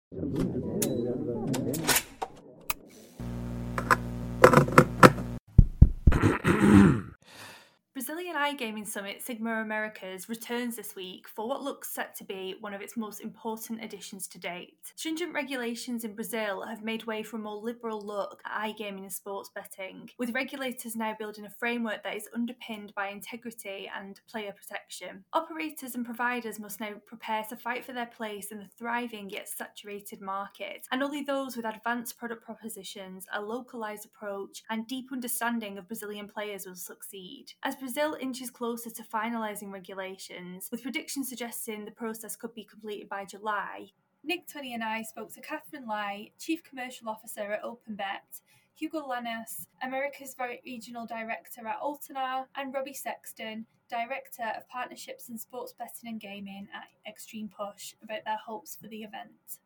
Brazilian iGaming Summit Sigma Americas returns this week for what looks set to be one of its most important editions to date. Stringent regulations in Brazil have made way for a more liberal look at iGaming and sports betting, with regulators now building a framework that is underpinned by integrity and player protection. Operators and providers must now prepare to fight for their place in the thriving yet saturated market, and only those with advanced product propositions, a localized approach, and deep understanding of Brazilian players will succeed. As Brazil inches closer to finalising regulations, with predictions suggesting the process could be completed by July, Nick Tunney and I spoke to Catherine Lai, Chief Commercial Officer at OpenBet, Hugo Lanas, America's Regional Director at Altenar, and Robbie Sexton, Director of Partnerships and Sports Betting and Gaming at Extreme Push, about their hopes for the event.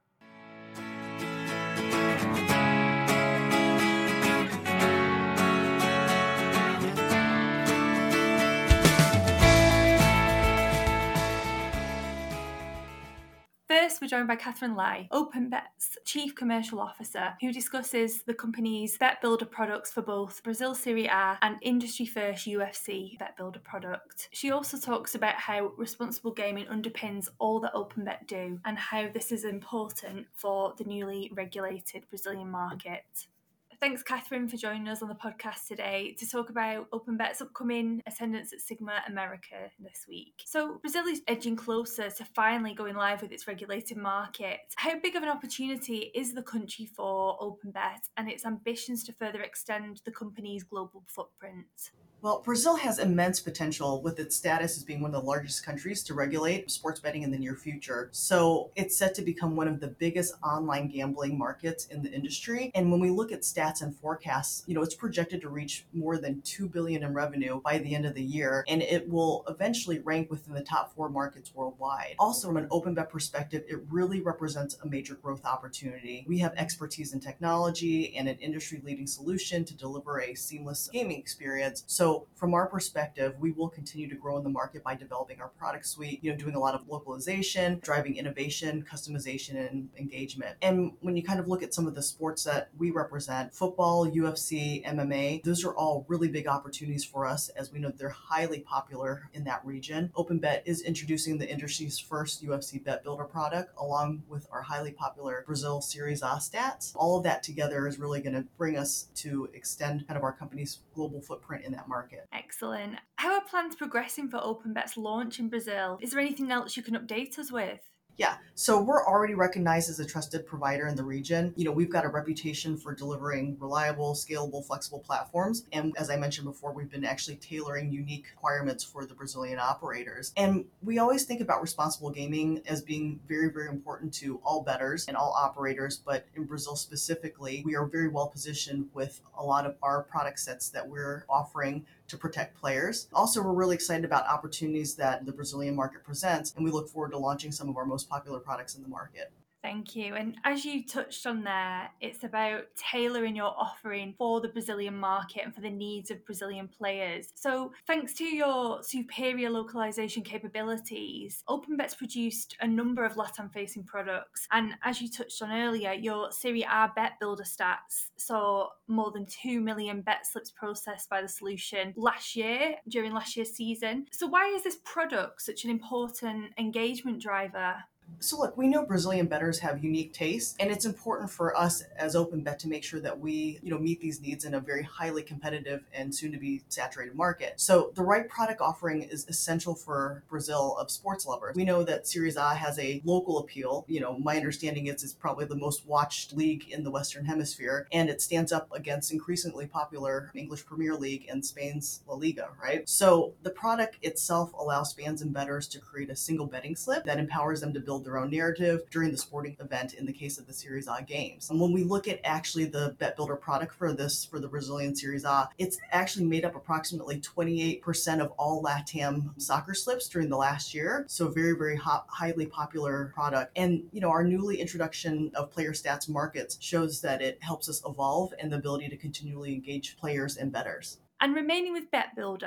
First, we're joined by Catherine Lai, OpenBet's Chief Commercial Officer, who discusses the company's Bet Builder products for both Brazil Serie A and industry-first UFC Bet Builder product. She also talks about how responsible gaming underpins all that OpenBet do and how this is important for the newly regulated Brazilian market. Thanks, Catherine, for joining us on the podcast today to talk about OpenBet's upcoming attendance at Sigma America this week. So, Brazil is edging closer to finally going live with its regulated market. How big of an opportunity is the country for OpenBet and its ambitions to further extend the company's global footprint? Well, Brazil has immense potential with its status as being one of the largest countries to regulate sports betting in the near future. So it's set to become one of the biggest online gambling markets in the industry. And when we look at stats and forecasts, it's projected to reach more than $2 billion in revenue by the end of the year. And it will eventually rank within the top 4 markets worldwide. Also, from an OpenBet perspective, it really represents a major growth opportunity. We have expertise in technology and an industry-leading solution to deliver a seamless gaming experience. So from our perspective, we will continue to grow in the market by developing our product suite, doing a lot of localization, driving innovation, customization, and engagement. And when you kind of look at some of the sports that we represent, football, UFC, MMA, those are all really big opportunities for us, as we know they're highly popular in that region. OpenBet is introducing the industry's first UFC Bet Builder product, along with our highly popular Brazil Series A stats. All of that together is really going to bring us to extend kind of our company's global footprint in that market. Excellent. How are plans progressing for OpenBet's launch in Brazil? Is there anything else you can update us with? Yeah, so we're already recognized as a trusted provider in the region. We've got a reputation for delivering reliable, scalable, flexible platforms. And as I mentioned before, we've been actually tailoring unique requirements for the Brazilian operators. And we always think about responsible gaming as being very, very important to all bettors and all operators. But in Brazil specifically, we are very well positioned with a lot of our product sets that we're offering to protect players. Also, we're really excited about opportunities that the Brazilian market presents, and we look forward to launching some of our most popular products in the market. Thank you. And as you touched on there, it's about tailoring your offering for the Brazilian market and for the needs of Brazilian players. So thanks to your superior localization capabilities, OpenBet's produced a number of LATAM-facing products. And as you touched on earlier, your Serie A Bet Builder stats saw more than 2 million bet slips processed by the solution during last year's season. So why is this product such an important engagement driver? So look, we know Brazilian bettors have unique tastes, and it's important for us as OpenBet to make sure that we, meet these needs in a very highly competitive and soon-to-be saturated market. So the right product offering is essential for Brazil of sports lovers. We know that Series A has a local appeal. My understanding is it's probably the most watched league in the Western Hemisphere, and it stands up against increasingly popular English Premier League and Spain's La Liga, right? So the product itself allows fans and bettors to create a single betting slip that empowers them to build their own narrative during the sporting event in the case of the Series A games. And when we look at actually the Bet Builder product for the Brazilian Series A, it's actually made up approximately 28% of all LATAM soccer slips during the last year. So very, very highly popular product. And, our newly introduction of player stats markets shows that it helps us evolve and the ability to continually engage players and bettors. And remaining with Bet Builder,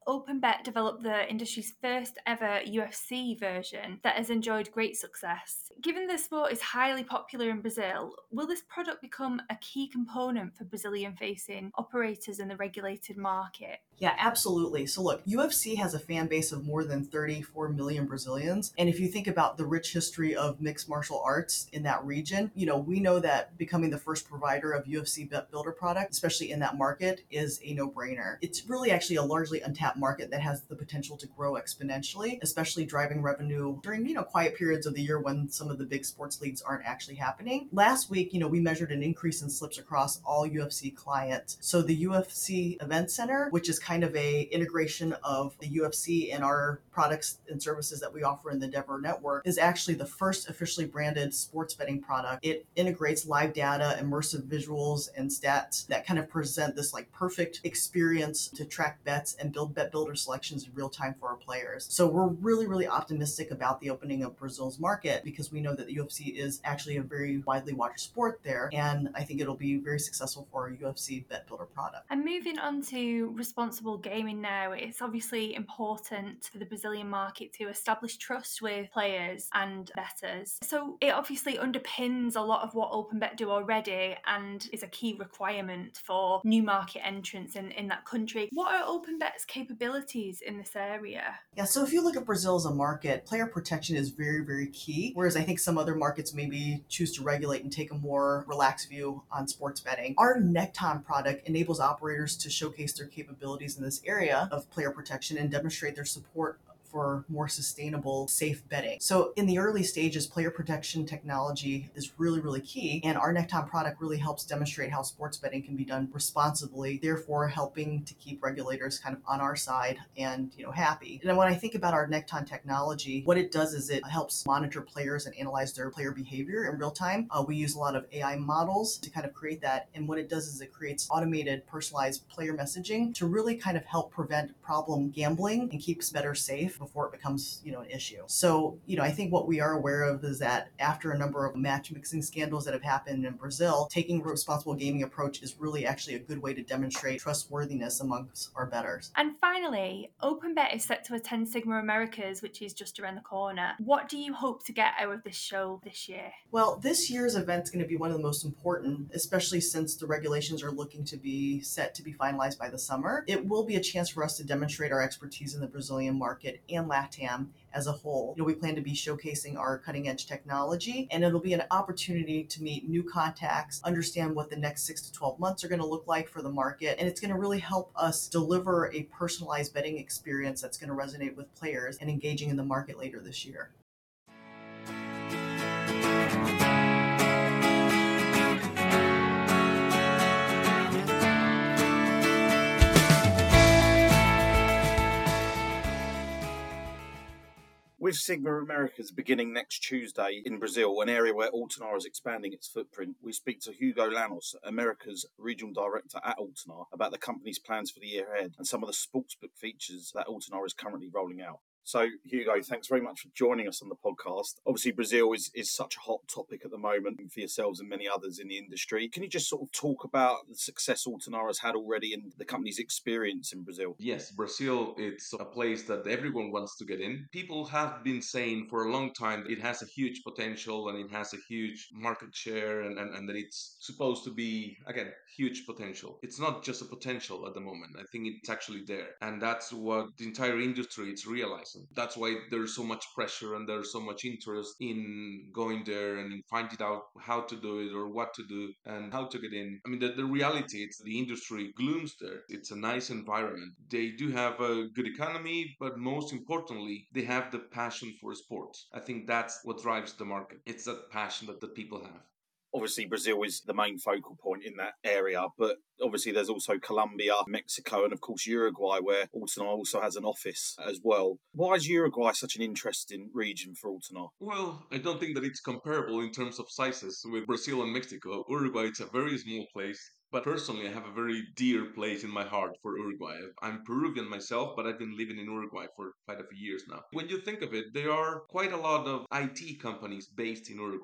OpenBet developed the industry's first ever UFC version that has enjoyed great success. Given the sport is highly popular in Brazil, will this product become a key component for Brazilian-facing operators in the regulated market? Yeah, absolutely. So look, UFC has a fan base of more than 34 million Brazilians. And if you think about the rich history of mixed martial arts in that region, we know that becoming the first provider of UFC Bet Builder product, especially in that market, is a no-brainer. It's really actually a largely untapped market that has the potential to grow exponentially, especially driving revenue during, quiet periods of the year when some of the big sports leagues aren't actually happening. Last week, we measured an increase in slips across all UFC clients. So the UFC Event Center, which is kind of a integration of the UFC and our products and services that we offer in the Endeavor network, is actually the first officially branded sports betting product. It integrates live data, immersive visuals, and stats that kind of present this like perfect experience to track bets and build bet builder selections in real time for our players. So we're really, really optimistic about the opening of Brazil's market because we know that the UFC is actually a very widely watched sport there, and I think it'll be very successful for our UFC Bet Builder product. And moving on to responsible gaming now, it's obviously important for the Brazilian market to establish trust with players and bettors. So it obviously underpins a lot of what OpenBet do already and is a key requirement for new market entrants in that country. What are OpenBet's capabilities in this area? Yeah, so if you look at Brazil as a market, player protection is very, very key. Whereas I think some other markets maybe choose to regulate and take a more relaxed view on sports betting. Our Necton product enables operators to showcase their capabilities in this area of player protection and demonstrate their support for more sustainable, safe betting. So in the early stages, player protection technology is really, really key. And our Necton product really helps demonstrate how sports betting can be done responsibly, therefore helping to keep regulators kind of on our side and, happy. And then when I think about our Necton technology, what it does is it helps monitor players and analyze their player behavior in real time. We use a lot of AI models to kind of create that. And what it does is it creates automated, personalized player messaging to really kind of help prevent problem gambling and keeps bettors safe before it becomes, an issue. So, I think what we are aware of is that after a number of match mixing scandals that have happened in Brazil, taking a responsible gaming approach is really actually a good way to demonstrate trustworthiness amongst our bettors. And finally, OpenBet is set to attend Sigma Americas, which is just around the corner. What do you hope to get out of this show this year? Well, this year's event is going to be one of the most important, especially since the regulations are looking to be set to be finalized by the summer. It will be a chance for us to demonstrate our expertise in the Brazilian market and LATAM as a whole. We plan to be showcasing our cutting edge technology, and it'll be an opportunity to meet new contacts, understand what the next 6 to 12 months are going to look like for the market, and it's going to really help us deliver a personalized betting experience that's going to resonate with players and engaging in the market later this year. With Sigma Americas beginning next Tuesday in Brazil, an area where Altenar is expanding its footprint, we speak to Hugo Lanos, America's regional director at Altenar, about the company's plans for the year ahead and some of the sportsbook features that Altenar is currently rolling out. So, Hugo, thanks very much for joining us on the podcast. Obviously, Brazil is such a hot topic at the moment for yourselves and many others in the industry. Can you just sort of talk about the success Altenar has had already and the company's experience in Brazil? Yes, Brazil, it's a place that everyone wants to get in. People have been saying for a long time that it has a huge potential and it has a huge market share and that it's supposed to be, again, huge potential. It's not just a potential at the moment. I think it's actually there. And that's what the entire industry is realizing. That's why there's so much pressure and there's so much interest in going there and in finding out how to do it or what to do and how to get in. I mean, the reality, it's the industry glooms there. It's a nice environment. They do have a good economy, but most importantly, they have the passion for sports. I think that's what drives the market. It's that passion that the people have. Obviously, Brazil is the main focal point in that area, but obviously there's also Colombia, Mexico, and of course Uruguay, where Altenar also has an office as well. Why is Uruguay such an interesting region for Altenar? Well, I don't think that it's comparable in terms of sizes with Brazil and Mexico. Uruguay, it's a very small place. But personally, I have a very dear place in my heart for Uruguay. I'm Peruvian myself, but I've been living in Uruguay for quite a few years now. When you think of it, there are quite a lot of IT companies based in Uruguay.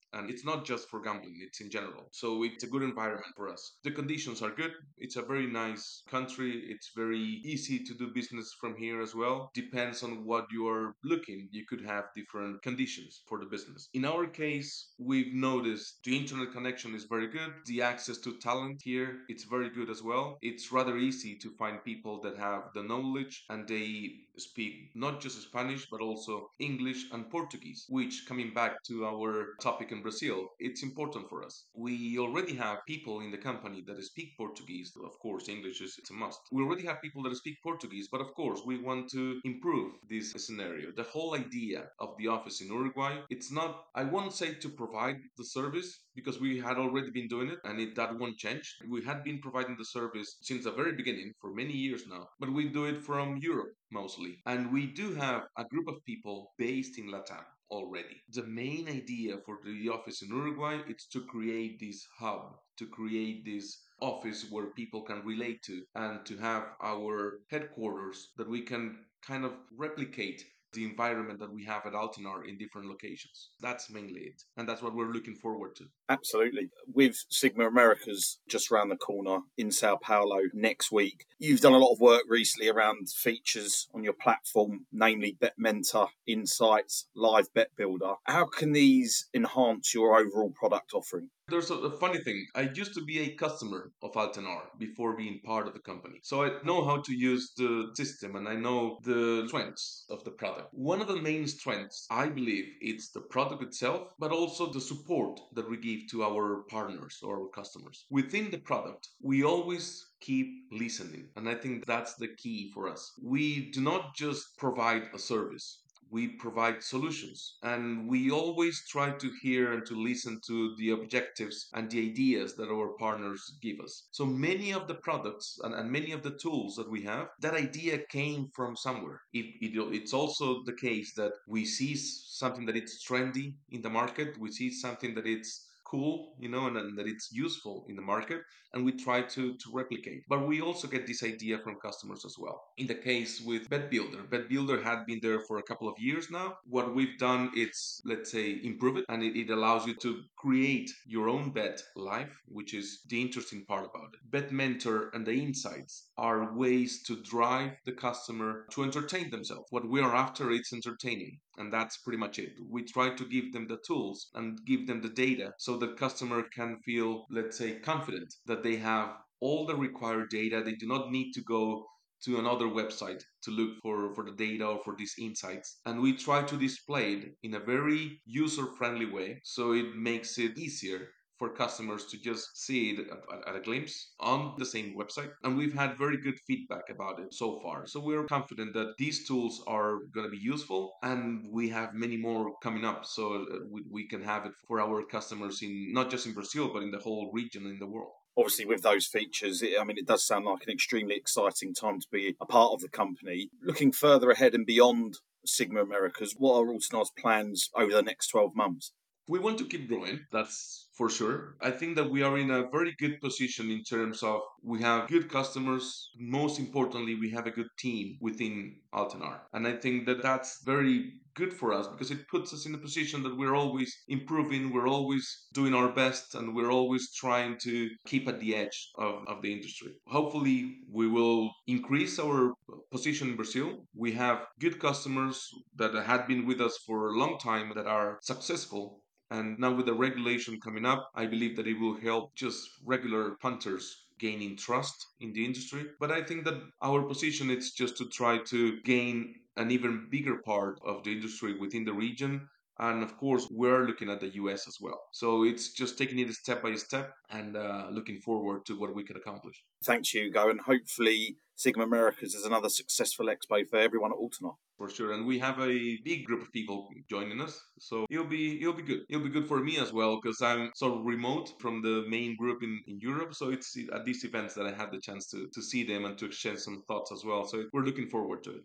And it's not just for gambling, it's in general. So it's a good environment for us. The conditions are good. It's a very nice country. It's very easy to do business from here as well. Depends on what you are looking. You could have different conditions for the business. In our case, we've noticed the internet connection is very good. The access to talent here, it's very good as well. It's rather easy to find people that have the knowledge and they speak not just Spanish but also English and Portuguese, which, coming back to our topic in Brazil, it's important for us. We already have people in the company that speak Portuguese. Of course, English is it's a must. We already have people that speak Portuguese, but of course, we want to improve this scenario. The whole idea of the office in Uruguay, it's not, I won't say to provide the service, because we had already been doing it and that won't change. We had been providing the service since the very beginning for many years now, but we do it from Europe mostly. And we do have a group of people based in Latam already. The main idea for the office in Uruguay is to create this hub, to create this office where people can relate to, and to have our headquarters that we can kind of replicate the environment that we have at Altenar in different locations. That's mainly it. And that's what we're looking forward to. Absolutely. With Sigma Americas just around the corner in Sao Paulo next week, you've done a lot of work recently around features on your platform, namely Bet Mentor, Insights, Live Bet Builder. How can these enhance your overall product offering? There's a funny thing. I used to be a customer of Altenar before being part of the company. So I know how to use the system and I know the strengths of the product. One of the main strengths, I believe, it's the product itself, but also the support that we give to our partners or our customers. Within the product, we always keep listening. And I think that's the key for us. We do not just provide a service. We provide solutions, and we always try to hear and to listen to the objectives and the ideas that our partners give us. So many of the products and many of the tools that we have, that idea came from somewhere. It's also the case that we see something that it's trendy in the market, we see something that it's cool, and that it's useful in the market, and we try to replicate. But we also get this idea from customers as well. In the case with Bet Builder had been there for a couple of years now. What we've done is, let's say, improve it, and it allows you to create your own bet live, which is the interesting part about it. Bet Mentor and the Insights are ways to drive the customer to entertain themselves. What we are after is entertaining, and that's pretty much it. We try to give them the tools and give them the data so the customer can feel, let's say, confident that they have all the required data. They do not need to go to another website to look for the data or for these insights. And we try to display it in a very user-friendly way, so it makes it easier for customers to just see it at a glimpse on the same website. And we've had very good feedback about it so far. So we're confident that these tools are going to be useful, and we have many more coming up. So we can have it for our customers in not just in Brazil, but in the whole region and in the world. Obviously, with those features, it does sound like an extremely exciting time to be a part of the company. Looking further ahead and beyond Sigma Americas, what are Altenar's plans over the next 12 months? We want to keep growing, that's for sure. I think that we are in a very good position in terms of we have good customers. Most importantly, we have a good team within Altenar. And I think that that's very good for us because it puts us in a position that we're always improving, we're always doing our best, and we're always trying to keep at the edge of the industry. Hopefully, we will increase our position in Brazil. We have good customers that had been with us for a long time that are successful. And now with the regulation coming up, I believe that it will help just regular punters gaining trust in the industry. But I think that our position is just to try to gain an even bigger part of the industry within the region. And of course, we're looking at the US as well. So it's just taking it step by step and looking forward to what we can accomplish. Thanks, Hugo. And hopefully Sigma Americas is another successful expo for everyone at Altenar. For sure. And we have a big group of people joining us. So it'll be good. It'll be good for me as well because I'm sort of remote from the main group in Europe. So it's at these events that I have the chance to see them and to exchange some thoughts as well. So we're looking forward to it.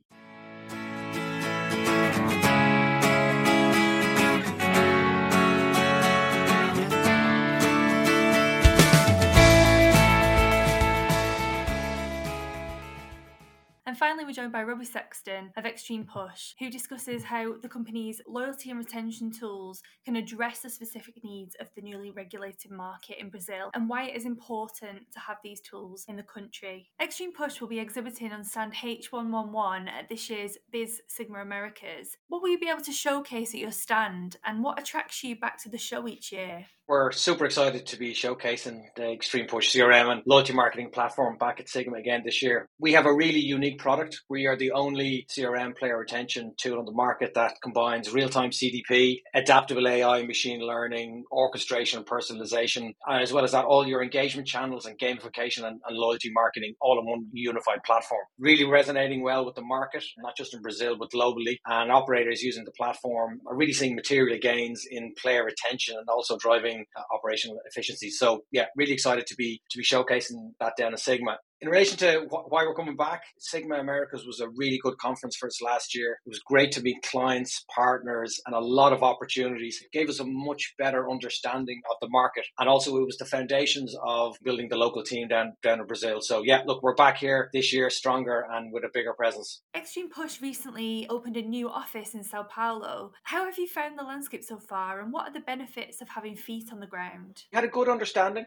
And finally, we're joined by Robbie Sexton of Extreme Push, who discusses how the company's loyalty and retention tools can address the specific needs of the newly regulated market in Brazil and why it is important to have these tools in the country. Extreme Push will be exhibiting on stand H111 at this year's Biz Sigma Americas. What will you be able to showcase at your stand, and what attracts you back to the show each year? We're super excited to be showcasing the Extreme Push CRM and loyalty marketing platform back at Sigma again this year. We have a really unique product. We are the only CRM player retention tool on the market that combines real-time CDP, adaptable AI, machine learning, orchestration and personalization, as well as that all your engagement channels and gamification and loyalty marketing all in one unified platform. Really resonating well with the market, not just in Brazil, but globally. And operators using the platform are really seeing material gains in player retention and also driving operational efficiency. So yeah, really excited to be showcasing that down at Sigma. In relation to why we're coming back, Sigma Americas was a really good conference for us last year. It was great to meet clients, partners, and a lot of opportunities. It gave us a much better understanding of the market. And also it was the foundations of building the local team down in Brazil. So yeah, look, we're back here this year stronger and with a bigger presence. Extreme Push recently opened a new office in Sao Paulo. How have you found the landscape so far, and what are the benefits of having feet on the ground? We had a good understanding.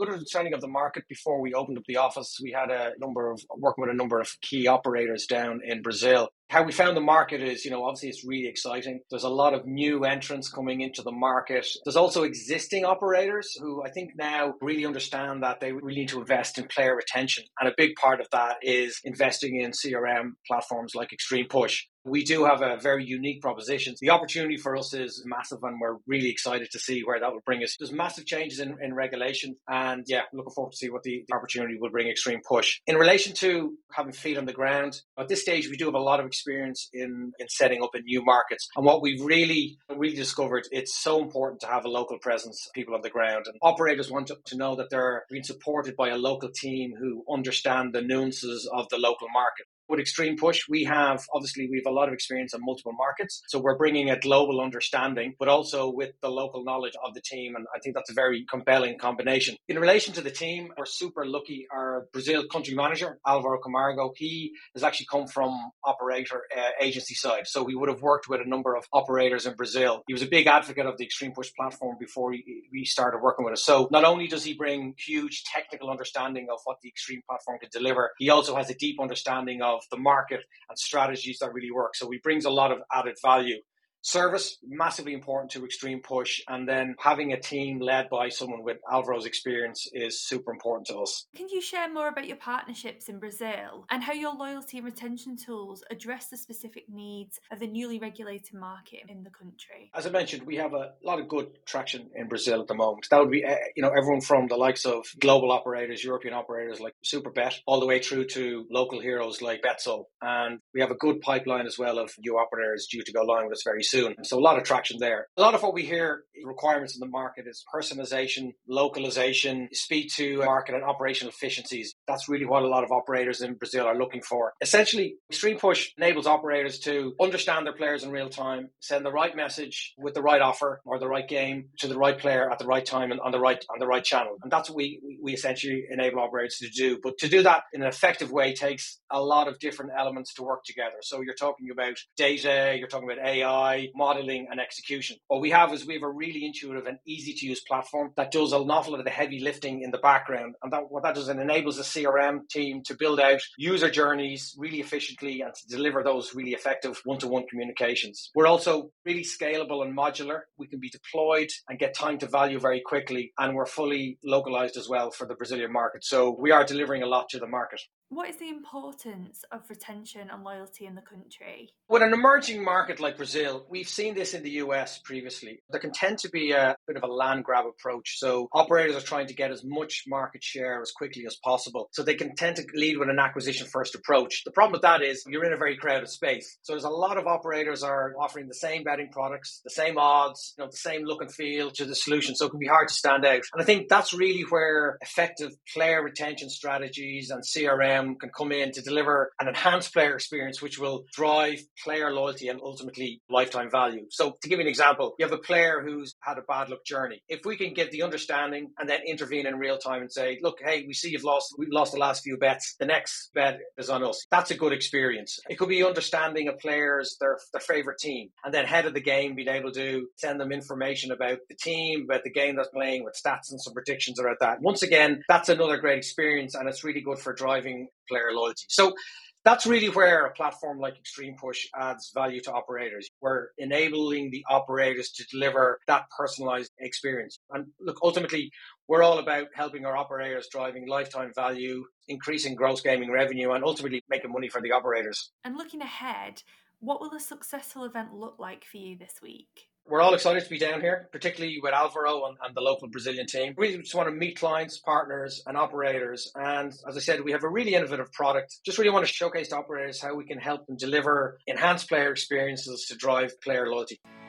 Of the market before we opened up the office. We had working with a number of key operators down in Brazil. How we found the market is, obviously it's really exciting. There's a lot of new entrants coming into the market. There's also existing operators who I think now really understand that they really need to invest in player retention. And a big part of that is investing in CRM platforms like Extreme Push. We do have a very unique proposition. The opportunity for us is massive, and we're really excited to see where that will bring us. There's massive changes in regulation, and yeah, looking forward to see what the opportunity will bring Extreme Push. In relation to having feet on the ground, at this stage, we do have a lot of experience in setting up in new markets. And what we've really discovered, it's so important to have a local presence, people on the ground. And operators want to know that they're being supported by a local team who understand the nuances of the local market. With Extreme Push, we have a lot of experience in multiple markets. So we're bringing a global understanding, but also with the local knowledge of the team. And I think that's a very compelling combination. In relation to the team, we're super lucky. Our Brazil country manager, Alvaro Camargo, he has actually come from operator agency side. So he would have worked with a number of operators in Brazil. He was a big advocate of the Extreme Push platform before we started working with us. So not only does he bring huge technical understanding of what the Extreme platform can deliver, he also has a deep understanding of the market and strategies that really work. So he brings a lot of added value. Service, massively important to Extreme Push, and then having a team led by someone with Alvaro's experience is super important to us. Can you share more about your partnerships in Brazil and how your loyalty and retention tools address the specific needs of the newly regulated market in the country? As I mentioned, we have a lot of good traction in Brazil at the moment. That would be, everyone from the likes of global operators, European operators like Superbet, all the way through to local heroes like Betso. And we have a good pipeline as well of new operators due to go live with us very soon. So a lot of traction there. A lot of what we hear requirements in the market is personalization, localization, speed to market and operational efficiencies. That's really what a lot of operators in Brazil are looking for. Essentially, Extreme Push enables operators to understand their players in real time, send the right message with the right offer or the right game to the right player at the right time and on the right channel. And that's what we essentially enable operators to do. But to do that in an effective way takes a lot of different elements to work together. So you're talking about data, you're talking about AI, modeling and execution. What we have is we have a really intuitive and easy to use platform that does an awful lot of the heavy lifting in the background. And what that does, it enables a CRM team to build out user journeys really efficiently and to deliver those really effective one-to-one communications. We're also really scalable and modular. We can be deployed and get time to value very quickly. And we're fully localized as well for the Brazilian market. So we are delivering a lot to the market. What is the importance of retention and loyalty in the country? With an emerging market like Brazil, we've seen this in the US previously. There can tend to be a bit of a land grab approach. So operators are trying to get as much market share as quickly as possible. So they can tend to lead with an acquisition first approach. The problem with that is you're in a very crowded space. So there's a lot of operators are offering the same betting products, the same odds, the same look and feel to the solution. So it can be hard to stand out. And I think that's really where effective player retention strategies and CRM them can come in to deliver an enhanced player experience, which will drive player loyalty and ultimately lifetime value. So to give you an example, you have a player who's had a bad luck journey. If we can get the understanding and then intervene in real time and say, look, hey, we see we've lost the last few bets. The next bet is on us. That's a good experience. It could be understanding a player's their favorite team, and then ahead of the game being able to send them information about the team, about the game they're playing, with stats and some predictions about that. Once again, that's another great experience, and it's really good for driving player loyalty. So that's really where a platform like Extreme Push adds value to operators. We're enabling the operators to deliver that personalized experience. And look, ultimately, we're all about helping our operators driving lifetime value, increasing gross gaming revenue, and ultimately making money for the operators. And looking ahead, what will a successful event look like for you this week? We're all excited to be down here, particularly with Alvaro and the local Brazilian team. We really just want to meet clients, partners, and operators. And as I said, we have a really innovative product. Just really want to showcase to operators how we can help them deliver enhanced player experiences to drive player loyalty.